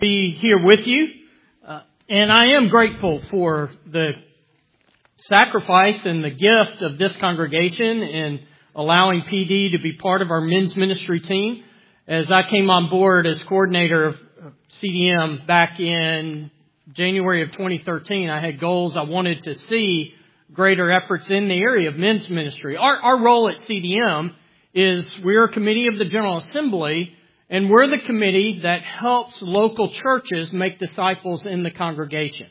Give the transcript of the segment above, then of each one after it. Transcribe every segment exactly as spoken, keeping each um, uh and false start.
Be here with you, uh, and I am grateful for the sacrifice and the gift of this congregation in allowing P D to be part of our men's ministry team. As I came on board as coordinator of C D M back in January of twenty thirteen, I had goals. I wanted to see greater efforts in the area of men's ministry. Our, our role at C D M is we're a committee of the General Assembly, and we're the committee that helps local churches make disciples in the congregation.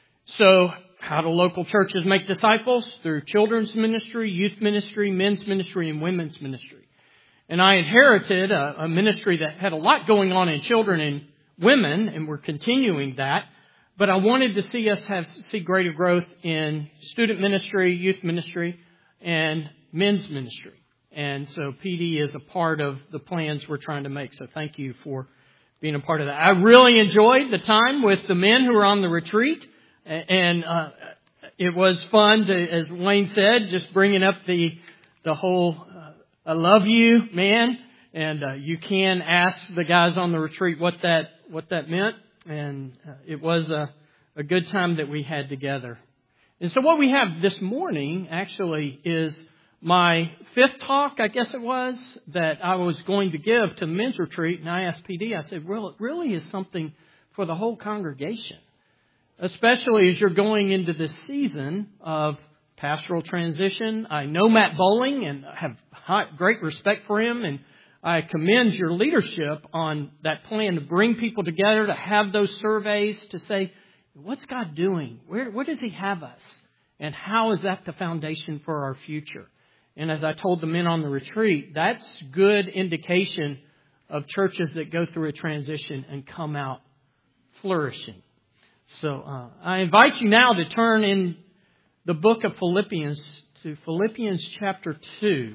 So how do local churches make disciples? Through children's ministry, youth ministry, men's ministry, and women's ministry. And I inherited a, a ministry that had a lot going on in children and women, and we're continuing that. But I wanted to see us have see greater growth in student ministry, youth ministry, and men's ministry. And so P D is a part of the plans we're trying to make. So thank you for being a part of that. I really enjoyed the time with the men who were on the retreat. And uh, it was fun, to, as Wayne said, just bringing up the the whole uh, I love you, man. And uh, you can ask the guys on the retreat what that what that meant. And uh, it was a, a good time that we had together. And so what we have this morning actually is my fifth talk, I guess it was, that I was going to give to the men's retreat. And I asked P D, I said, well, it really is something for the whole congregation, especially as you're going into this season of pastoral transition. I know Matt Bowling and have high, great respect for him. And I commend your leadership on that plan to bring people together, to have those surveys, to say, what's God doing? Where, where does He have us? And how is that the foundation for our future? And as I told the men on the retreat, that's good indication of churches that go through a transition and come out flourishing. So uh, I invite you now to turn in the book of Philippians to Philippians chapter two.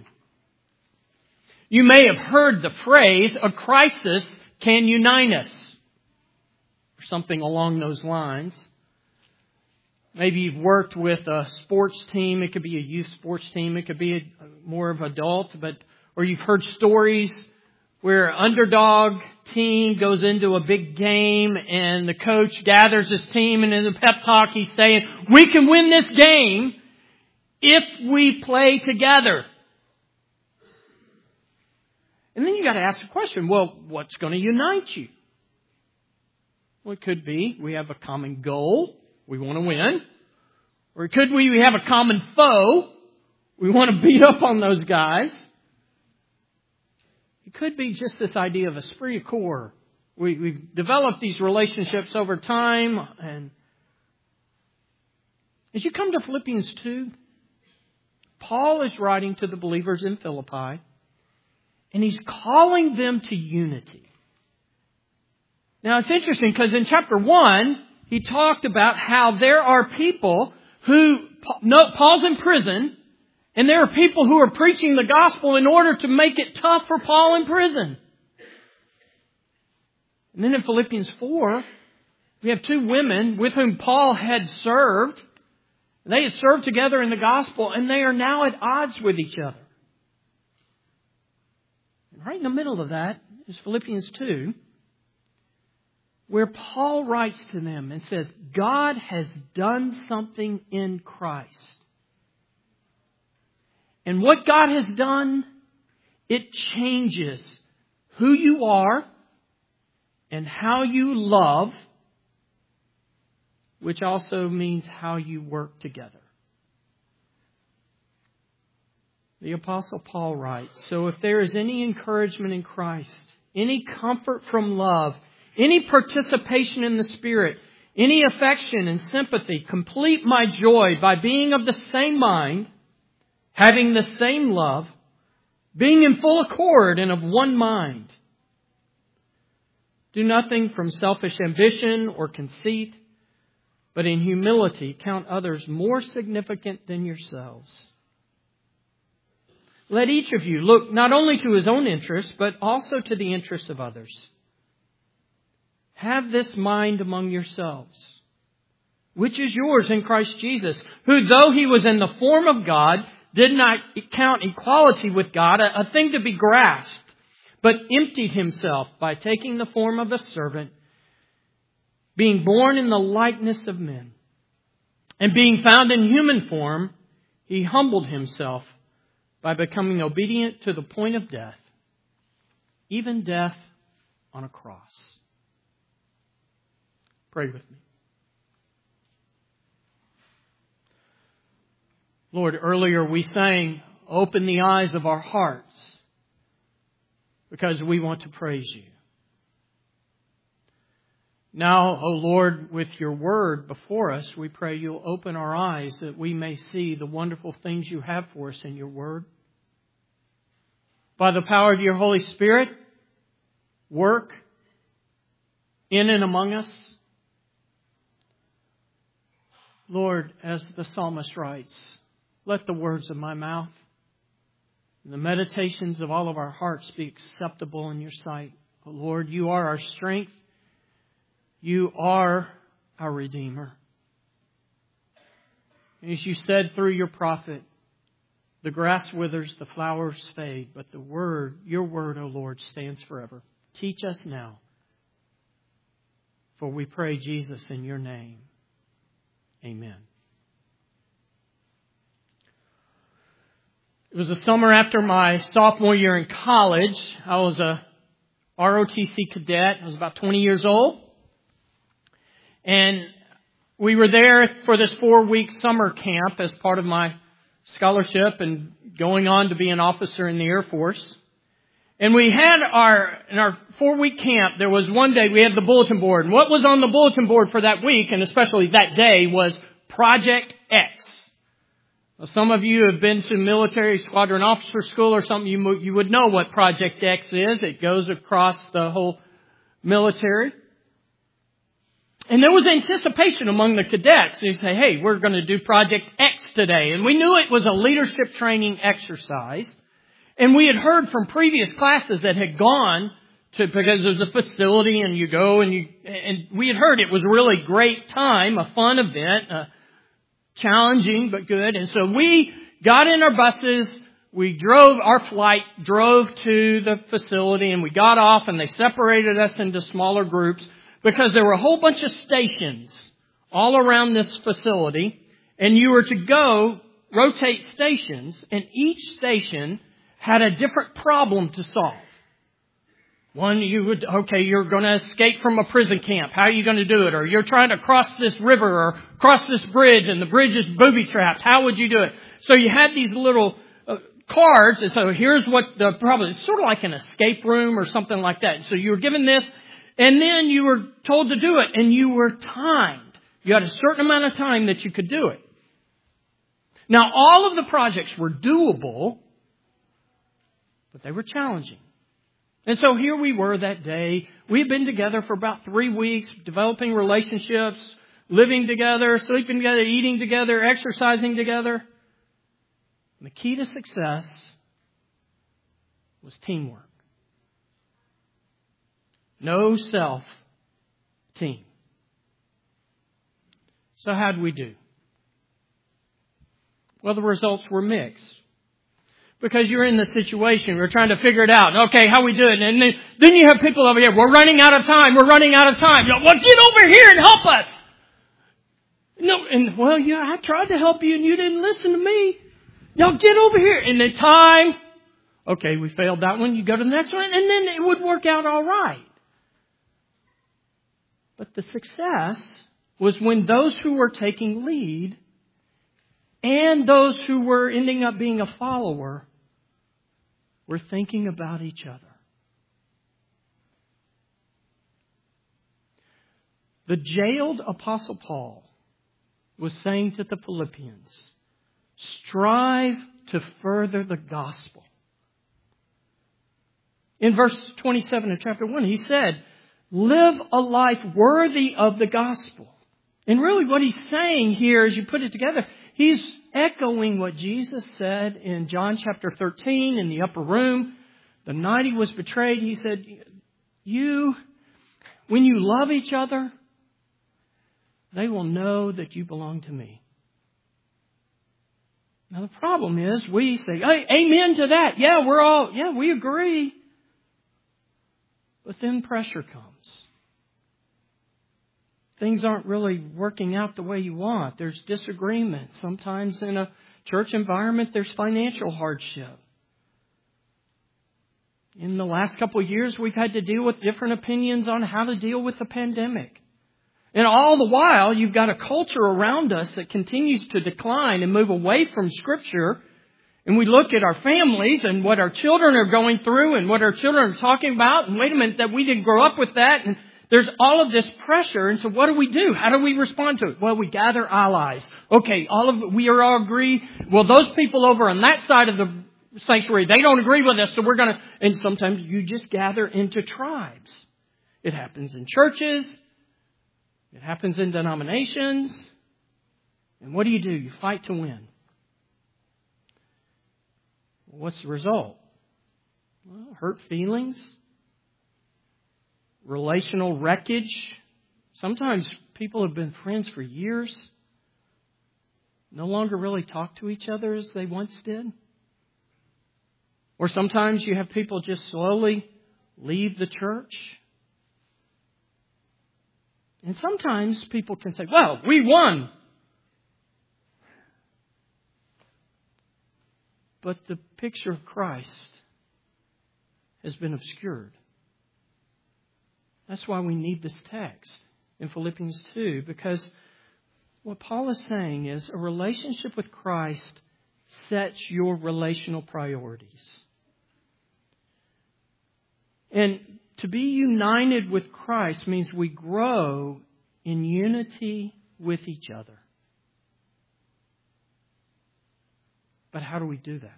You may have heard the phrase, a crisis can unite us, or something along those lines. Maybe you've worked with a sports team. It could be a youth sports team. It could be a, more of adult, but or you've heard stories where an underdog team goes into a big game and the coach gathers his team, and in the pep talk he's saying, we can win this game if we play together. And then you got to ask the question, well, what's going to unite you? Well, it could be we have a common goal. We want to win. Or it could be we have a common foe. We want to beat up on those guys. It could be just this idea of esprit de corps. We, we've developed these relationships over time. And as you come to Philippians two, Paul is writing to the believers in Philippi, and he's calling them to unity. Now, it's interesting because in chapter one, he talked about how there are people who, Paul's in prison, and there are people who are preaching the gospel in order to make it tough for Paul in prison. And then in Philippians four, we have two women with whom Paul had served. They had served together in the gospel, and they are now at odds with each other. And right in the middle of that is Philippians two, where Paul writes to them and says, God has done something in Christ. And what God has done, it changes who you are and how you love, which also means how you work together. The Apostle Paul writes, so if there is any encouragement in Christ, any comfort from love, any participation in the Spirit, any affection and sympathy, complete my joy by being of the same mind, having the same love, being in full accord and of one mind. Do nothing from selfish ambition or conceit, but in humility count others more significant than yourselves. Let each of you look not only to his own interests, but also to the interests of others. Have this mind among yourselves, which is yours in Christ Jesus, who though He was in the form of God, did not count equality with God a, a thing to be grasped, but emptied Himself by taking the form of a servant, being born in the likeness of men, and being found in human form, He humbled Himself by becoming obedient to the point of death, even death on a cross. Pray with me. Lord, earlier we sang, "Open the eyes of our hearts," because we want to praise You. Now, O Lord, with Your Word before us, we pray You'll open our eyes that we may see the wonderful things You have for us in Your Word. By the power of Your Holy Spirit, work in and among us. Lord, as the psalmist writes, let the words of my mouth and the meditations of all of our hearts be acceptable in Your sight. O Lord, You are our strength. You are our Redeemer. As You said through Your prophet, the grass withers, the flowers fade, but the word, Your word, O Lord, stands forever. Teach us now. For we pray, Jesus, in Your name. Amen. It was the summer after my sophomore year in college. I was a R O T C cadet. I was about twenty years old. And we were there for this four-week summer camp as part of my scholarship and going on to be an officer in the Air Force. And we had our, in our four-week camp, there was one day we had the bulletin board. And what was on the bulletin board for that week, and especially that day, was Project X. Well, some of you have been to military squadron officer school or something. You, you would know what Project X is. It goes across the whole military. And there was anticipation among the cadets. They say, hey, we're going to do Project X today. And we knew it was a leadership training exercise. And we had heard from previous classes that had gone to, because there's a facility and you go and you, and we had heard it was a really great time, a fun event, uh, challenging but good. And so we got in our buses. We drove, our flight drove to the facility and we got off and they separated us into smaller groups. Because there were a whole bunch of stations all around this facility, and you were to go rotate stations, and each station had a different problem to solve. One, you would, okay, you're going to escape from a prison camp. How are you going to do it? Or you're trying to cross this river or cross this bridge, and the bridge is booby-trapped. How would you do it? So you had these little uh, cards, and so here's what the problem is. It's sort of like an escape room or something like that. So you were given this, and then you were told to do it, and you were timed. You had a certain amount of time that you could do it. Now, all of the projects were doable, but they were challenging. And so here we were that day. We had been together for about three weeks, developing relationships, living together, sleeping together, eating together, exercising together. And the key to success was teamwork. No self, team. So how'd we do? Well, the results were mixed. Because you're in the situation, we're trying to figure it out. Okay, how we do it? And then, then you have people over here, we're running out of time, we're running out of time. You know, well, get over here and help us. No, and well, yeah, I tried to help you and you didn't listen to me. Y'all get over here. And the time, okay, we failed that one, you go to the next one, and then it would work out all right. But the success was when those who were taking lead and those who were ending up being a follower were thinking about each other. The jailed Apostle Paul was saying to the Philippians, strive to further the gospel. In verse twenty-seven of chapter one, he said, live a life worthy of the gospel. And really what he's saying here, as you put it together, he's echoing what Jesus said in John chapter thirteen in the upper room. The night he was betrayed, he said, you, when you love each other, they will know that you belong to me. Now the problem is we say, hey, amen to that. Yeah, we're all, yeah, we agree. But then pressure comes. things aren't really working out the way you want. There's disagreement. Sometimes in a church environment, there's financial hardship. In the last couple of years, we've had to deal with different opinions on how to deal with the pandemic. And all the while, you've got a culture around us that continues to decline and move away from Scripture. And we look at our families and what our children are going through and what our children are talking about. And wait a minute, that we didn't grow up with that. And there's all of this pressure. And so what do we do? How do we respond to it? Well, we gather allies. Okay, all of we are all agree. Well, those people over on that side of the sanctuary, they don't agree with us, so we're going to... And sometimes you just gather into tribes. It happens in churches. It happens in denominations. And what do you do? You fight to win. What's the result? Well, hurt feelings. Relational wreckage. Sometimes people have been friends for years. No longer really talk to each other as they once did. Or sometimes you have people just slowly leave the church. And sometimes people can say, well, we won. But the picture of Christ has been obscured. That's why we need this text in Philippians two, because what Paul is saying is a relationship with Christ sets your relational priorities. And to be united with Christ means we grow in unity with each other. But how do we do that?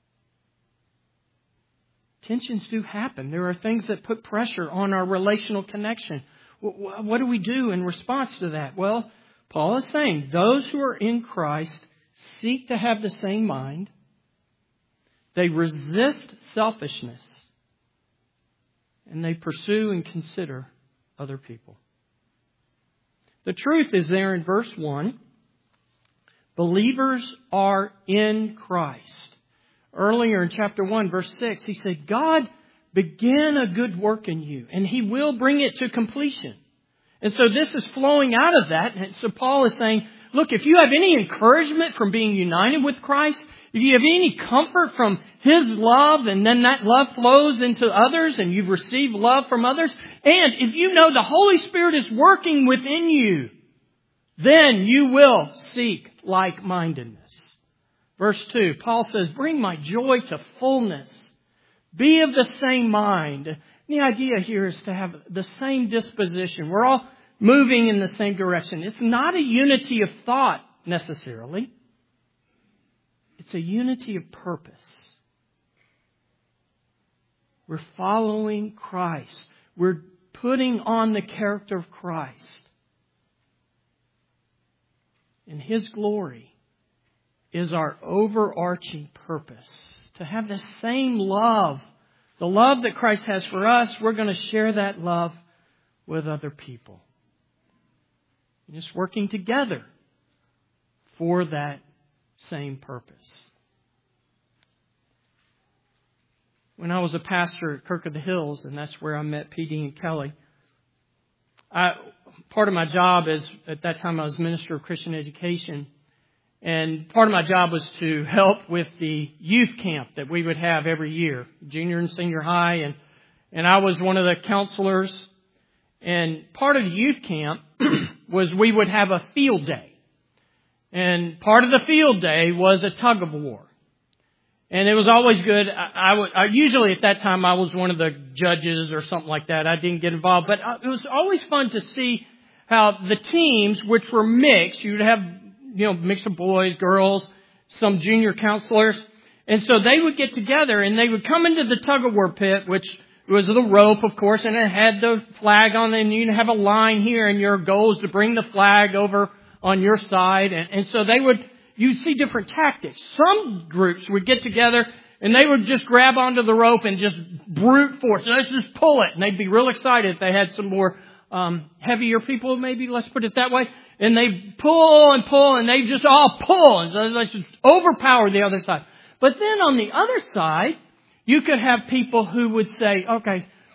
Tensions do happen. There are things that put pressure on our relational connection. What do we do in response to that? Well, Paul is saying those who are in Christ seek to have the same mind. They resist selfishness. And they pursue and consider other people. The truth is there in verse one. Believers are in Christ. Earlier in chapter one, verse six, he said, God began a good work in you, and He will bring it to completion. And so this is flowing out of that. And so Paul is saying, look, if you have any encouragement from being united with Christ, if you have any comfort from His love, and then that love flows into others, and you've received love from others, and if you know the Holy Spirit is working within you, then you will seek like-mindedness. Verse two, Paul says, bring my joy to fullness. Be of the same mind. And the idea here is to have the same disposition. We're all moving in the same direction. It's not a unity of thought necessarily. It's a unity of purpose. We're following Christ. We're putting on the character of Christ. And His glory is our overarching purpose. To have the same love. The love that Christ has for us, we're going to share that love with other people. And just working together for that same purpose. When I was a pastor at Kirk of the Hills, and that's where I met P D and Kelly, I, part of my job is, at that time I was Minister of Christian Education, and part of my job was to help with the youth camp that we would have every year, junior and senior high, and, and I was one of the counselors. And part of the youth camp was we would have a field day. And part of the field day was a tug of war. And it was always good. I, I, would, I usually at that time I was one of the judges or something like that. I didn't get involved. But it was always fun to see how the teams, which were mixed, you'd have, you know, mix of boys, girls, some junior counselors. And so they would get together and they would come into the tug of war pit, which was the rope, of course, and it had the flag on it. And you'd have a line here, and your goal is to bring the flag over on your side. And, and so they would, you see different tactics. Some groups would get together and they would just grab onto the rope and just brute force. Let's just pull it. And they'd be real excited if they had some more um, heavier people, maybe, let's put it that way. And they pull and pull and they just all pull. And so let's just overpower the other side. But then on the other side, you could have people who would say, okay,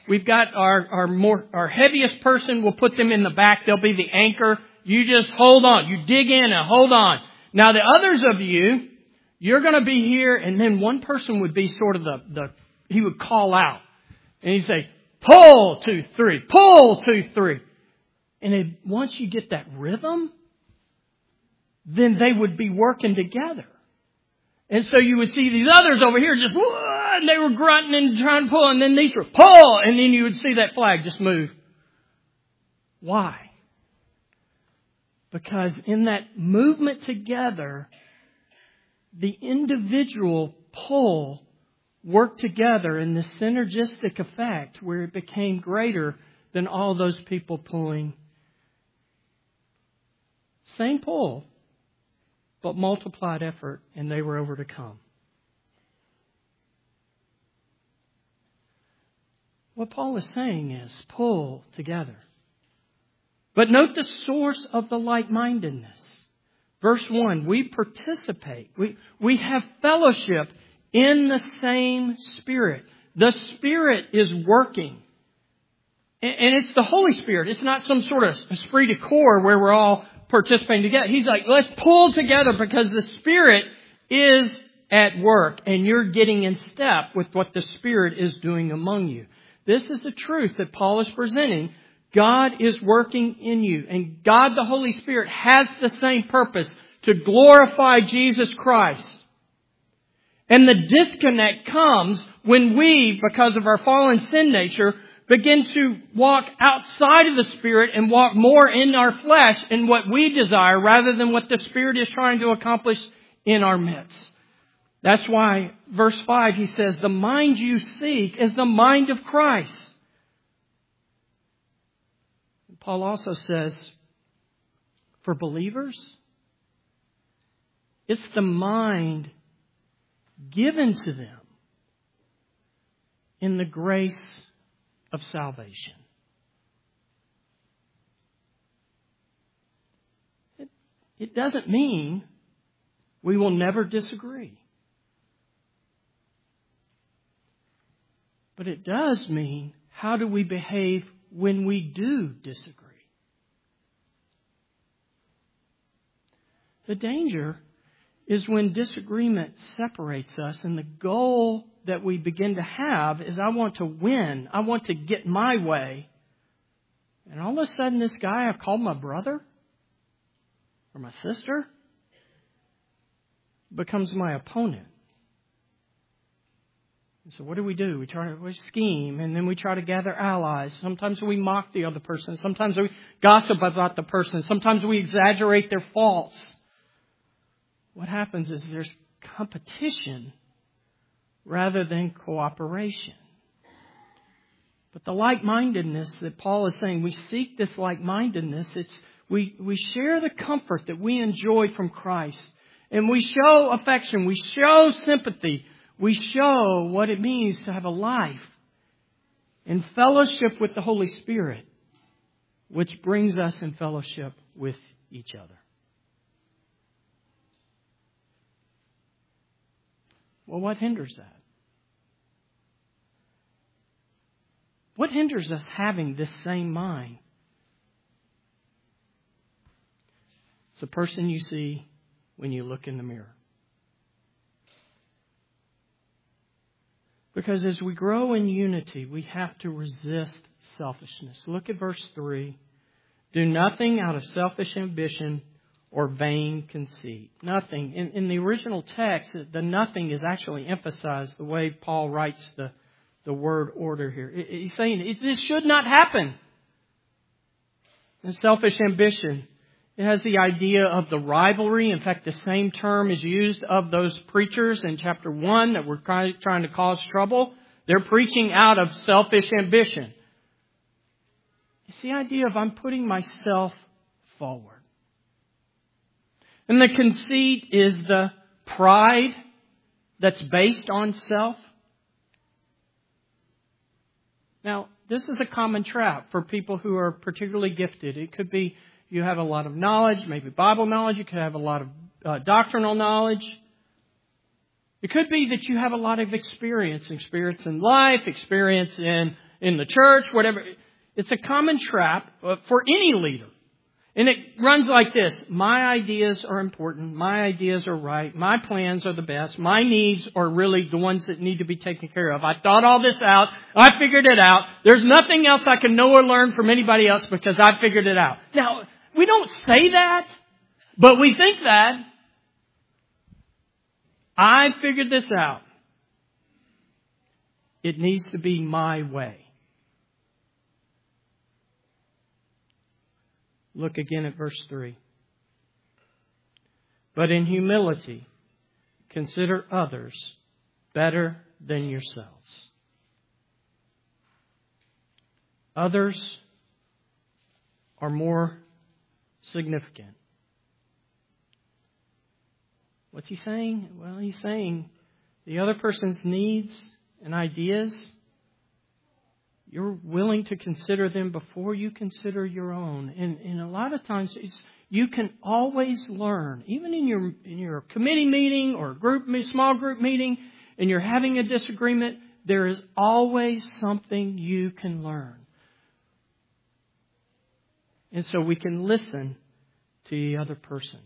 We've got our, our more, our heaviest person. We'll put them in the back. They'll be the anchor. You just hold on. You dig in and hold on. Now the others of you, you're going to be here, and then one person would be sort of the, the he would call out. And he'd say, pull, two, three, pull, two, three. And it, once you get that rhythm, then they would be working together. And so you would see these others over here just, and they were grunting and trying to pull, and then these were pull, and then you would see that flag just move. Why? Because in that movement together, the individual pull worked together in this synergistic effect where it became greater than all those people pulling. Same pull, but multiplied effort, and they were overcome. What Paul is saying is pull together. But note the source of the like-mindedness. Verse one, we participate. We, we have fellowship in the same Spirit. The Spirit is working. And, and it's the Holy Spirit. It's not some sort of esprit de corps where we're all participating together. He's like, let's pull together because the Spirit is at work and you're getting in step with what the Spirit is doing among you. This is the truth that Paul is presenting. God is working in you, and God the Holy Spirit has the same purpose, to glorify Jesus Christ. And the disconnect comes when we, because of our fallen sin nature, begin to walk outside of the Spirit and walk more in our flesh in what we desire rather than what the Spirit is trying to accomplish in our midst. That's why verse five, he says, the mind you seek is the mind of Christ. Paul also says, for believers, it's the mind given to them in the grace of salvation. It, it doesn't mean we will never disagree. But it does mean, how do we behave when we do disagree? The danger is when disagreement separates us, and the goal that we begin to have is, I want to win. I want to get my way. And all of a sudden, this guy I've called my brother or my sister becomes my opponent. And so what do we do? We try to we scheme, and then we try to gather allies. Sometimes we mock the other person. Sometimes we gossip about the person. Sometimes we exaggerate their faults. What happens is there's competition rather than cooperation. But the like-mindedness that Paul is saying, we seek this like-mindedness. It's we, we share the comfort that we enjoy from Christ. And we show affection. We show sympathy. We show what it means to have a life in fellowship with the Holy Spirit, which brings us in fellowship with each other. Well, what hinders that? What hinders us having this same mind? It's the person you see when you look in the mirror. Because as we grow in unity, we have to resist selfishness. Look at verse three. Do nothing out of selfish ambition or vain conceit. Nothing. In, in the original text, the nothing is actually emphasized the way Paul writes the, the word order here. He's saying this should not happen. And selfish ambition, it has the idea of the rivalry. In fact, the same term is used of those preachers in chapter one that were trying to cause trouble. They're preaching out of selfish ambition. It's the idea of I'm putting myself forward. And the conceit is the pride that's based on self. Now, this is a common trap for people who are particularly gifted. It could be you have a lot of knowledge, maybe Bible knowledge. You could have a lot of uh, doctrinal knowledge. It could be that you have a lot of experience, experience in life, experience in in the church, whatever. It's a common trap for any leader. And it runs like this. My ideas are important. My ideas are right. My plans are the best. My needs are really the ones that need to be taken care of. I thought all this out. I figured it out. There's nothing else I can know or learn from anybody else because I figured it out. Now, we don't say that, but we think that. I figured this out. It needs to be my way. Look again at verse three. But in humility, consider others better than yourselves. Others are more significant. What's he saying? Well, he's saying the other person's needs and ideas, you're willing to consider them before you consider your own. And, and a lot of times it's, you can always learn, even in your in your committee meeting or group small group meeting, and you're having a disagreement, there is always something you can learn. And so we can listen to the other person.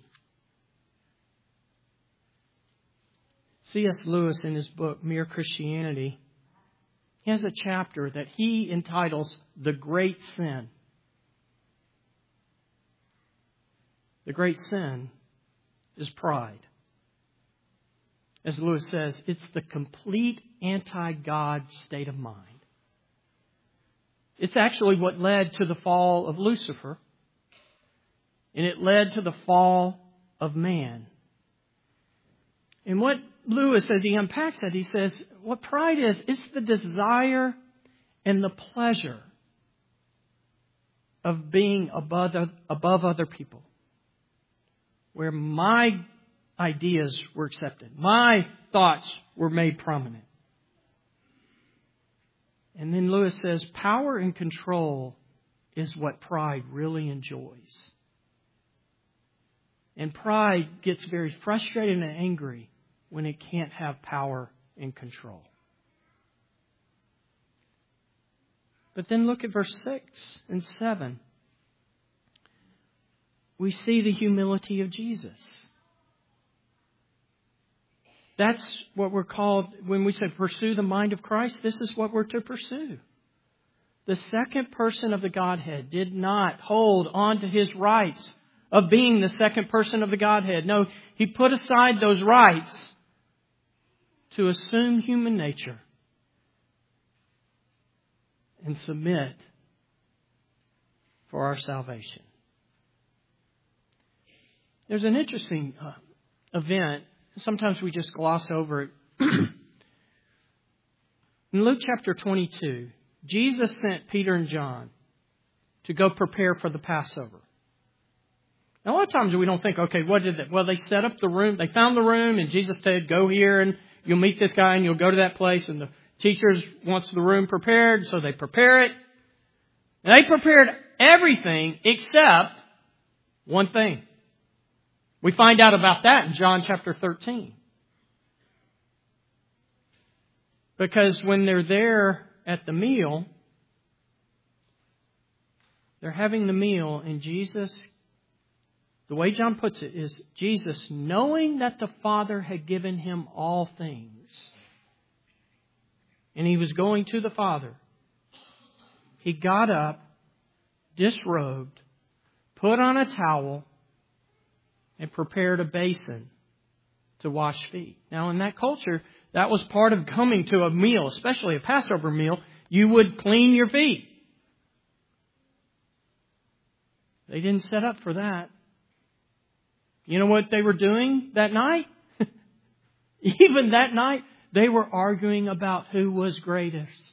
C S Lewis, in his book, Mere Christianity, he has a chapter that he entitles The Great Sin. The great sin is pride. As Lewis says, it's the complete anti-God state of mind. It's actually what led to the fall of Lucifer. And it led to the fall of man. And what Lewis, as he unpacks that, he says, what pride is, it's the desire and the pleasure of being above, above other people. Where my ideas were accepted. My thoughts were made prominent. And then Lewis says, power and control is what pride really enjoys. And pride gets very frustrated and angry when it can't have power and control. But then look at verse six and seven. We see the humility of Jesus. That's what we're called when we say pursue the mind of Christ. This is what we're to pursue. The second person of the Godhead did not hold on to his rights of being the second person of the Godhead. No, he put aside those rights to assume human nature and submit for our salvation. There's an interesting uh, event. Sometimes we just gloss over it. In Luke chapter twenty-two, Jesus sent Peter and John to go prepare for the Passover. Now, a lot of times we don't think, okay, what did they? Well, they set up the room. They found the room, and Jesus said, go here, and you'll meet this guy, and you'll go to that place. And the teachers wants the room prepared, so they prepare it. And they prepared everything except one thing. We find out about that in John chapter thirteen. Because when they're there at the meal, they're having the meal, and Jesus, the way John puts it, is Jesus, knowing that the Father had given him all things, and he was going to the Father, he got up, disrobed, put on a towel, and prepared a basin to wash feet. Now, in that culture, that was part of coming to a meal, especially a Passover meal. You would clean your feet. They didn't set up for that. You know what they were doing that night? Even that night, they were arguing about who was greatest.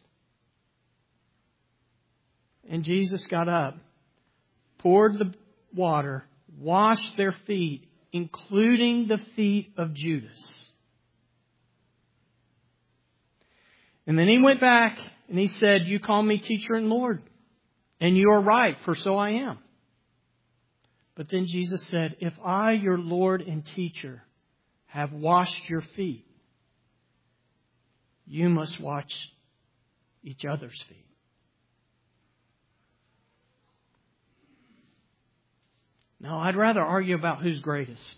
And Jesus got up, poured the water, washed their feet, including the feet of Judas. And then he went back and he said, you call me teacher and Lord, and you are right, for so I am. But then Jesus said, if I, your Lord and teacher, have washed your feet, you must wash each other's feet. No, I'd rather argue about who's greatest.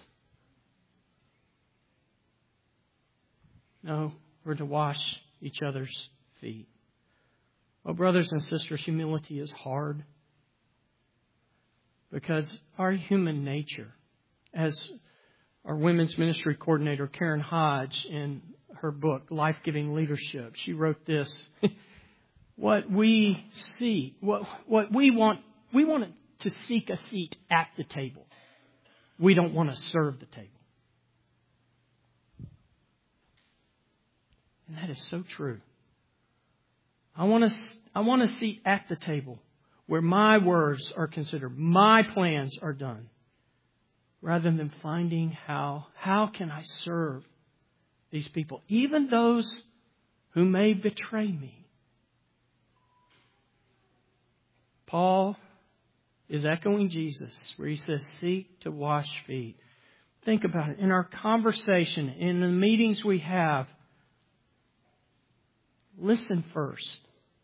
No, we're to wash each other's feet. Oh, brothers and sisters, humility is hard. Because our human nature, as our women's ministry coordinator, Karen Hodge, in her book, Life-Giving Leadership, she wrote this. What we see, what, what we want, we want to seek a seat at the table. We don't want to serve the table. And that is so true. I want to, I want a seat at the table where my words are considered, my plans are done, rather than finding how, how can I serve these people, even those who may betray me. Paul is echoing Jesus, where he says, seek to wash feet. Think about it. In our conversation, in the meetings we have, listen first.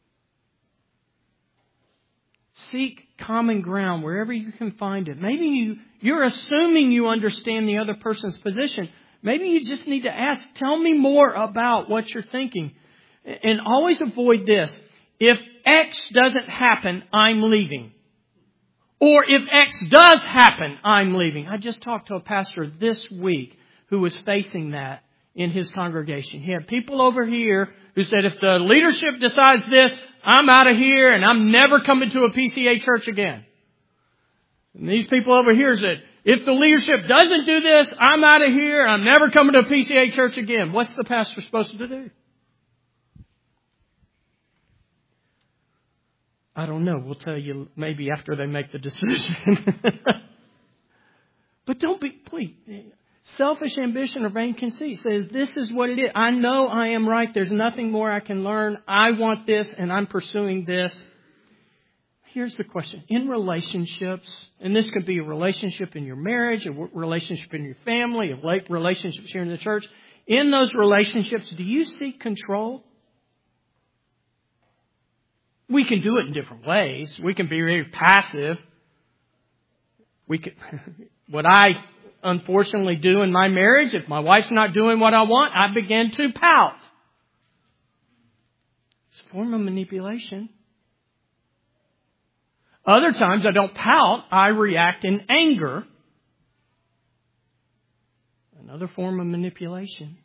Seek common ground wherever you can find it. Maybe you, you're assuming you understand the other person's position. Maybe you just need to ask, tell me more about what you're thinking. And always avoid this. If X doesn't happen, I'm leaving. Or if X does happen, I'm leaving. I just talked to a pastor this week who was facing that in his congregation. He had people over here who said, if the leadership decides this, I'm out of here and I'm never coming to a P C A church again. And these people over here said, if the leadership doesn't do this, I'm out of here. I'm never coming to a P C A church again. What's the pastor supposed to do? I don't know. We'll tell you maybe after they make the decision. But don't be, please. Selfish ambition or vain conceit says, this is what it is. I know I am right. There's nothing more I can learn. I want this and I'm pursuing this. Here's the question. In relationships, and this could be a relationship in your marriage, a relationship in your family, a relationships here in the church. In those relationships, do you seek control? We can do it in different ways. We can be very passive. We could, what I unfortunately do in my marriage, if my wife's not doing what I want, I begin to pout. It's a form of manipulation. Other times I don't pout, I react in anger. Another form of manipulation.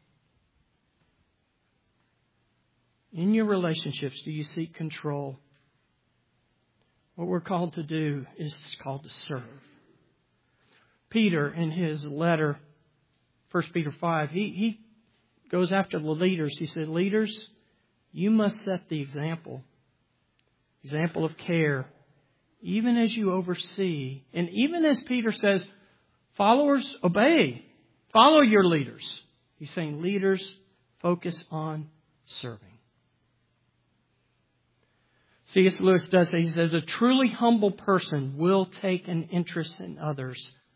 In your relationships, do you seek control? What we're called to do is called to serve. Peter, in his letter, First Peter five, he, he goes after the leaders. He said, leaders, you must set the example. Example of care. Even as you oversee. And even as Peter says, followers, obey. Follow your leaders. He's saying leaders, focus on serving. C S Lewis does say, he says, a truly humble person will take an interest in others.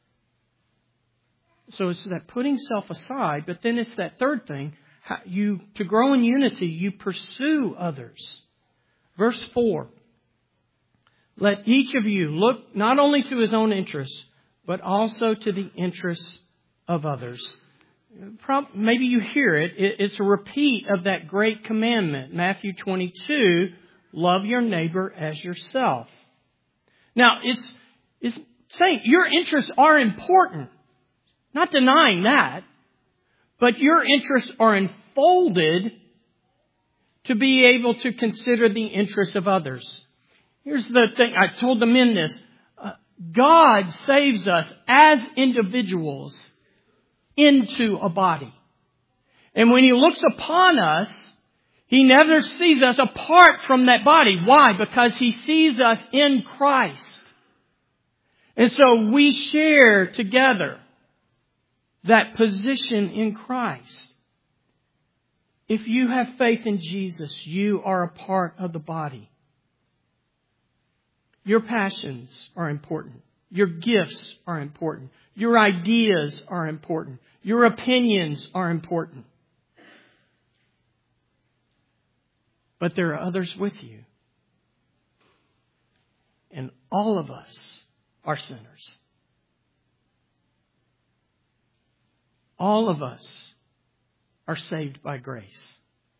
So it's that putting self aside, but then it's that third thing. How you, to grow in unity, you pursue others. Verse four. Let each of you look not only to his own interests, but also to the interests of others. Maybe you hear it. It's a repeat of that great commandment, Matthew twenty-two, love your neighbor as yourself. Now, it's, it's saying your interests are important. Not denying that. But your interests are enfolded to be able to consider the interests of others. Here's the thing. I told the men this. Uh, God saves us as individuals into a body. And when He looks upon us, He never sees us apart from that body. Why? Because He sees us in Christ. And so we share together that position in Christ. If you have faith in Jesus, you are a part of the body. Your passions are important. Your gifts are important. Your ideas are important. Your opinions are important. But there are others with you. And all of us are sinners. all of us are saved by grace.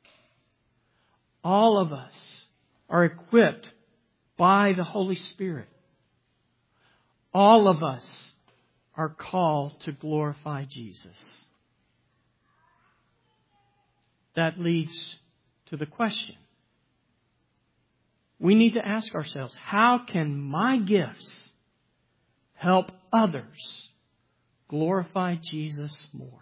All of us are equipped by the Holy Spirit. All of us are called to glorify Jesus. That leads to the question. We need to ask ourselves, how can my gifts help others glorify Jesus more?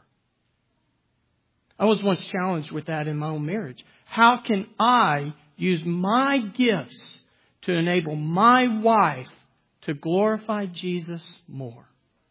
I was once challenged with that in my own marriage. How can I use my gifts to enable my wife to glorify Jesus more?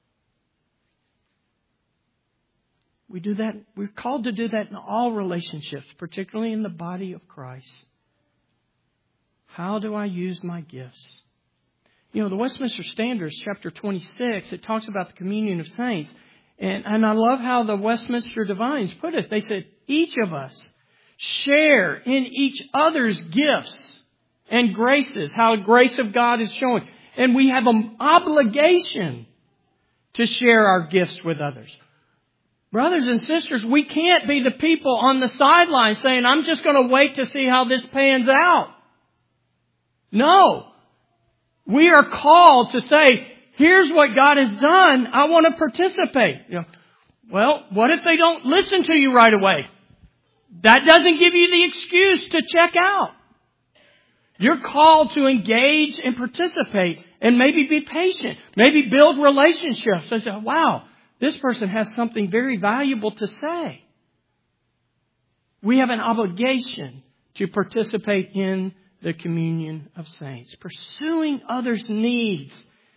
We do that. We're called to do that in all relationships, particularly in the body of Christ. How do I use my gifts? You know, the Westminster Standards, chapter twenty-six, it talks about the communion of saints. And, and I love how the Westminster Divines put it. They said, each of us share in each other's gifts and graces, how the grace of God is showing. And we have an obligation to share our gifts with others. Brothers and sisters, we can't be the people on the sidelines saying, I'm just going to wait to see how this pans out. No. We are called to say, here's what God has done. I want to participate. You know, well, what if they don't listen to you right away? That doesn't give you the excuse to check out. You're called to engage and participate and maybe be patient. Maybe build relationships. I say, wow, this person has something very valuable to say. We have an obligation to participate in the communion of saints. Pursuing others' needs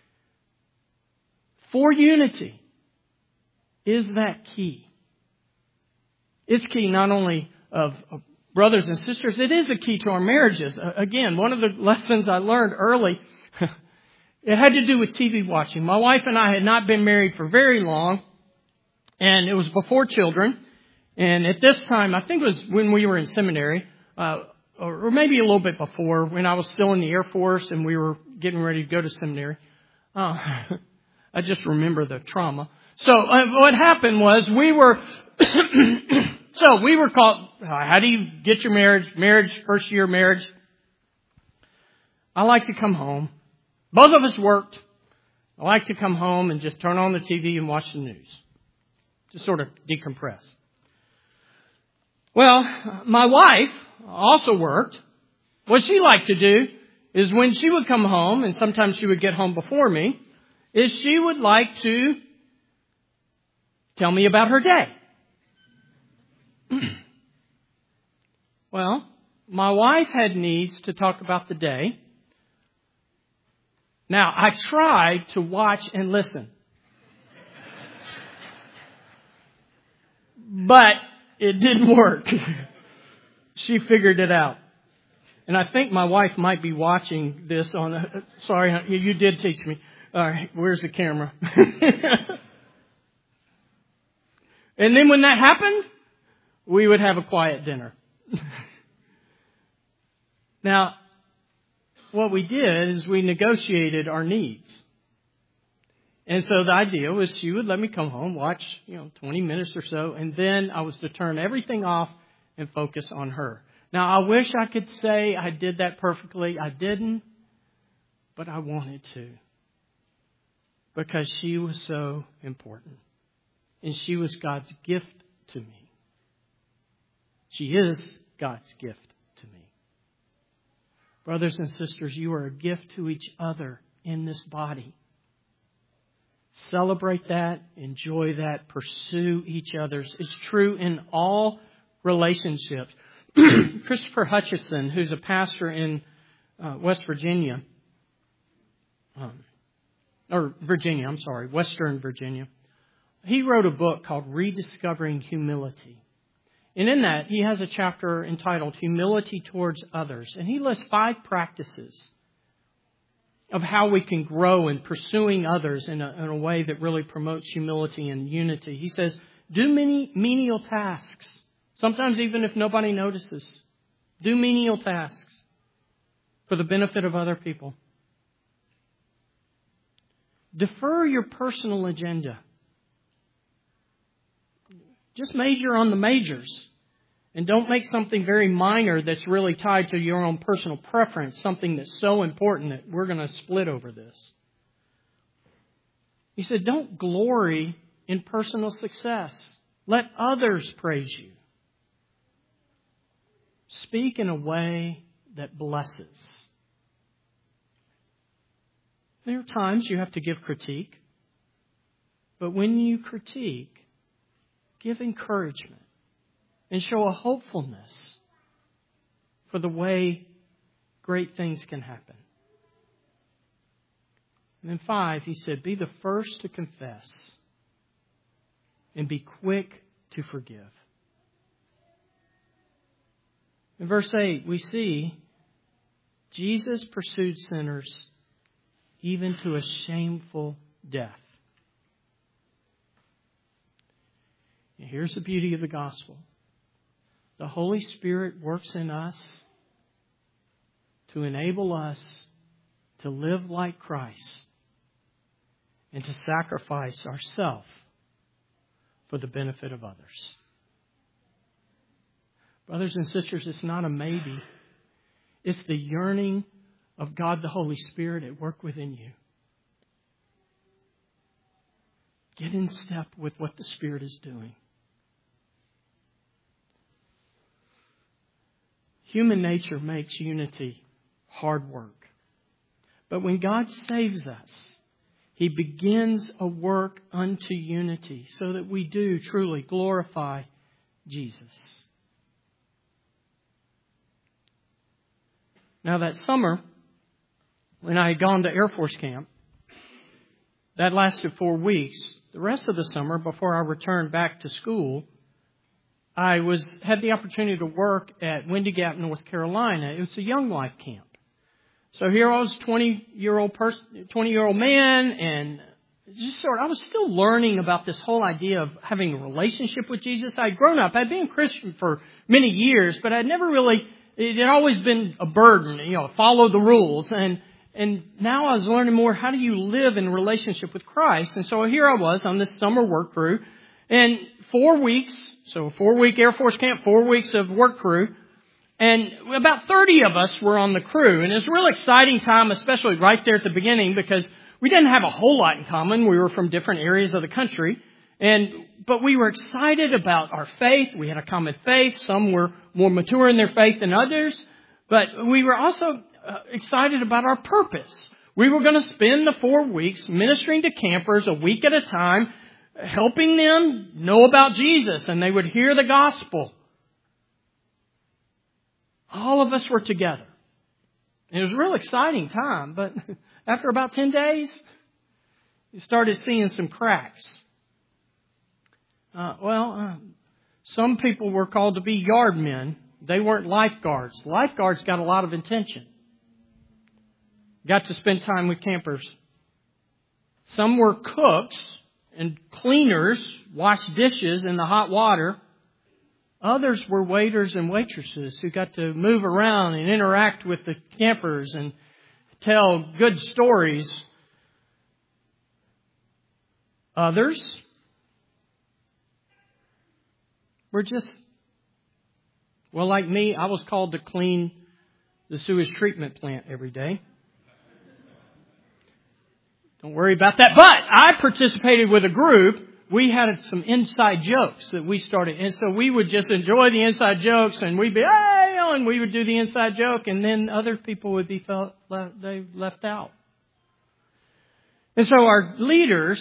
for unity is that key. It's key not only of, of brothers and sisters, it is a key to our marriages. Uh, again, one of the lessons I learned early, it had to do with T V watching. My wife and I had not been married for very long, and it was before children. And at this time, I think it was when we were in seminary, uh, or maybe a little bit before, when I was still in the Air Force and we were getting ready to go to seminary. Uh, I just remember the trauma. So uh, what happened was we were, so we were called, how do you get your marriage, marriage, first year marriage? I like to come home. Both of us worked. I like to come home and just turn on the T V and watch the news. Just sort of decompress. Well, my wife also worked. What she liked to do is when she would come home, and sometimes she would get home before me, is she would like to tell me about her day. Well, my wife had needs to talk about the day. Now, I tried to watch and listen. But it didn't work. She figured it out. And I think my wife might be watching this on a, sorry, you did teach me. All right, where's the camera? And then when that happened, we would have a quiet dinner. Now, what we did is we negotiated our needs. And so the idea was she would let me come home, watch, you know, twenty minutes or so, and then I was to turn everything off and focus on her. Now, I wish I could say I did that perfectly. I didn't, but I wanted to. Because she was so important. And she was God's gift to me. She is God's gift to me. Brothers and sisters, you are a gift to each other in this body. Celebrate that, enjoy that, pursue each other's. It's true in all relationships. Christopher Hutchison, who's a pastor in uh, West Virginia, um, or Virginia, I'm sorry, Western Virginia, he wrote a book called Rediscovering Humility. And in that, he has a chapter entitled Humility Towards Others. And he lists five practices of how we can grow in pursuing others in a, in a way that really promotes humility and unity. He says, do many menial tasks. Sometimes even if nobody notices. Do menial tasks for the benefit of other people. Defer your personal agenda. Just major on the majors. And don't make something very minor that's really tied to your own personal preference, something that's so important that we're going to split over this. He said, don't glory in personal success. Let others praise you. Speak in a way that blesses. There are times you have to give critique. But when you critique, give encouragement and show a hopefulness for the way great things can happen. And then five, he said, be the first to confess and be quick to forgive. In verse eight, we see Jesus pursued sinners even to a shameful death. And here's the beauty of the gospel. The Holy Spirit works in us to enable us to live like Christ and to sacrifice ourselves for the benefit of others. Brothers and sisters, it's not a maybe. It's the yearning of God the Holy Spirit at work within you. Get in step with what the Spirit is doing. Human nature makes unity hard work. But when God saves us, He begins a work unto unity so that we do truly glorify Jesus. Now that summer, when I had gone to Air Force Camp, that lasted four weeks. The rest of the summer, before I returned back to school, I was had the opportunity to work at Windy Gap, North Carolina. It was a Young Life camp. So here I was, twenty-year-old person, twenty-year-old man, and just sort of, I was still learning about this whole idea of having a relationship with Jesus. I'd grown up. I'd been a Christian for many years, but I'd never really, it had always been a burden, you know, follow the rules. And And now I was learning more, how do you live in relationship with Christ? And so here I was on this summer work crew, and four weeks, so a four-week Air Force camp, four weeks of work crew, and about thirty of us were on the crew. And it was a real exciting time, especially right there at the beginning, because we didn't have a whole lot in common. We were from different areas of the country, and but we were excited about our faith. We had a common faith. Some were more mature in their faith than others, but we were also Uh, excited about our purpose. We were going to spend the four weeks ministering to campers a week at a time, helping them know about Jesus, and they would hear the gospel. All of us were together. It was a real exciting time, but after about ten days, you started seeing some cracks. Uh, well, uh, some people were called to be yard men. They weren't lifeguards. Lifeguards got a lot of attention. Got to spend time with campers. Some were cooks and cleaners, washed dishes in the hot water. Others were waiters and waitresses who got to move around and interact with the campers and tell good stories. Others were just, well, like me, I was called to clean the sewage treatment plant every day. Don't worry about that. But I participated with a group. We had some inside jokes that we started. And so we would just enjoy the inside jokes, and we'd be, hey, and we would do the inside joke, and then other people would be felt, they left out. And so our leaders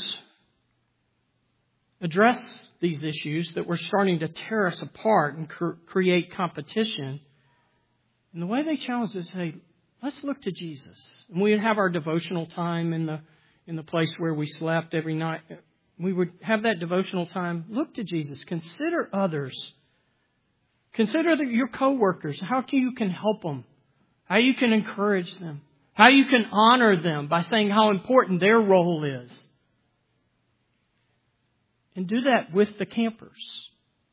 addressed these issues that were starting to tear us apart and cr- create competition. And the way they challenged us, say, let's look to Jesus. And we would have our devotional time in the in the place where we slept every night. We would have that devotional time. Look to Jesus. Consider others. Consider the, your coworkers. How can you can help them. How you can encourage them. How you can honor them by saying how important their role is. And do that with the campers.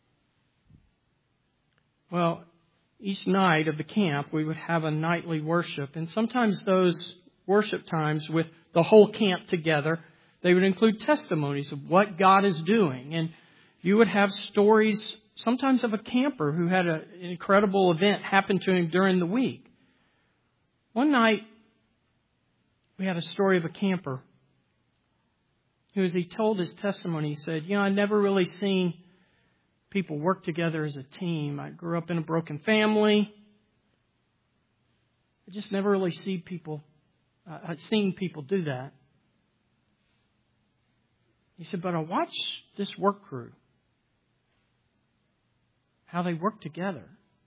Well, each night of the camp, we would have a nightly worship. And sometimes those worship times with the whole camp together, they would include testimonies of what God is doing. And You would have stories sometimes of a camper who had a, an incredible event happen to him during the week. One night, we had a story of a camper who, as he told his testimony, he said, you know, I never really seen people work together as a team. I grew up in a broken family. I just never really see people, uh, I've seen people do that. He said, but I watched this work crew, how they work together.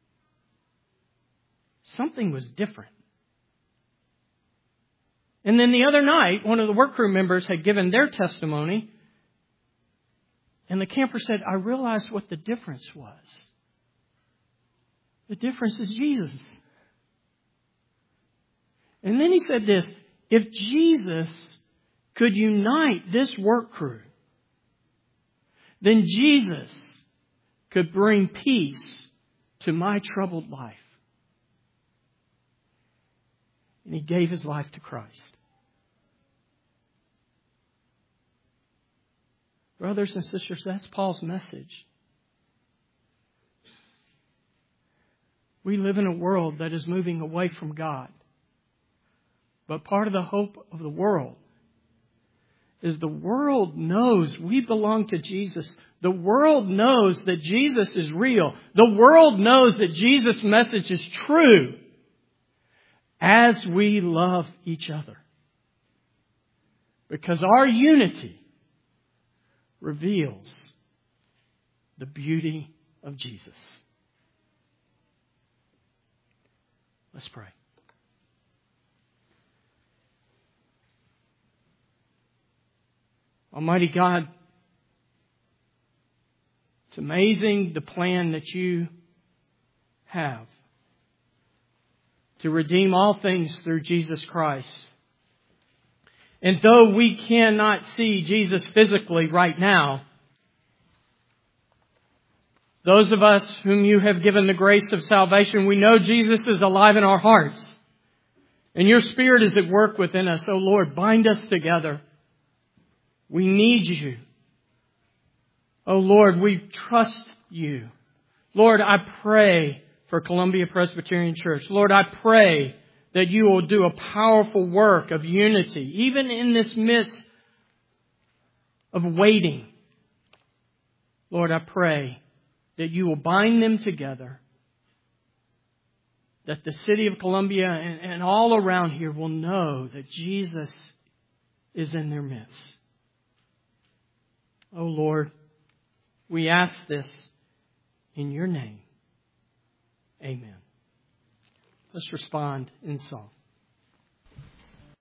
Something was different. And then the other night, one of the work crew members had given their testimony, and the camper said, I realized what the difference was. The difference is Jesus. And then he said this, if Jesus could unite this work crew, then Jesus could bring peace to my troubled life. And he gave his life to Christ. Brothers and sisters, that's Paul's message. We live in a world that is moving away from God. But part of the hope of the world is the world knows we belong to Jesus. The world knows that Jesus is real. The world knows that Jesus' message is true as we love each other. Because our unity reveals the beauty of Jesus. Let's pray. Almighty God, it's amazing the plan that you have to redeem all things through Jesus Christ. And though we cannot see Jesus physically right now, those of us whom you have given the grace of salvation, we know Jesus is alive in our hearts. And your Spirit is at work within us. Oh Lord, bind us together. We need you. Oh Lord, we trust you. Lord, I pray for Columbia Presbyterian Church. Lord, I pray that you will do a powerful work of unity, even in this midst of waiting. Lord, I pray that you will bind them together, that the city of Columbia and, and all around here will know that Jesus is in their midst. Oh Lord, we ask this in your name. Amen. Let's respond in song.